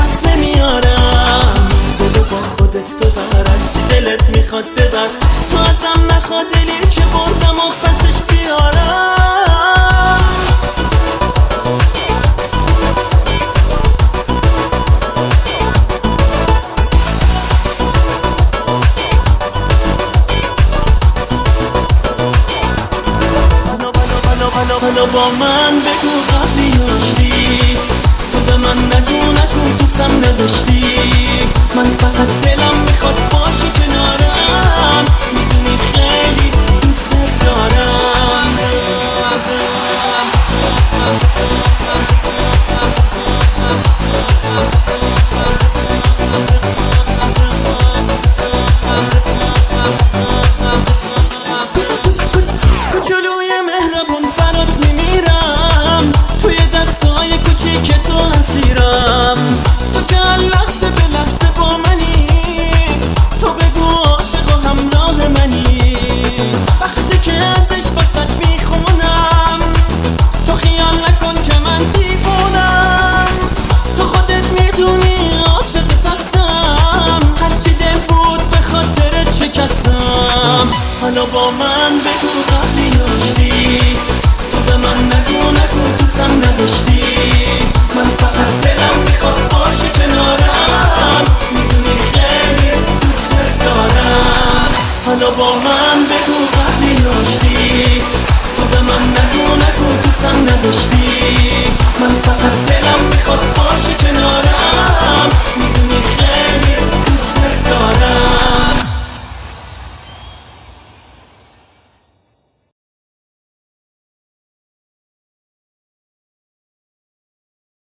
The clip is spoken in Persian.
دست نمیارم. دلو با خودت ببر، هرچی دلت میخواد ببر. تو ازم نخواد دلی که بردم و پسش بیارم. حالا با من بگو قبلی داشتی، تو به من نگو دوستم نداشتی. من فقط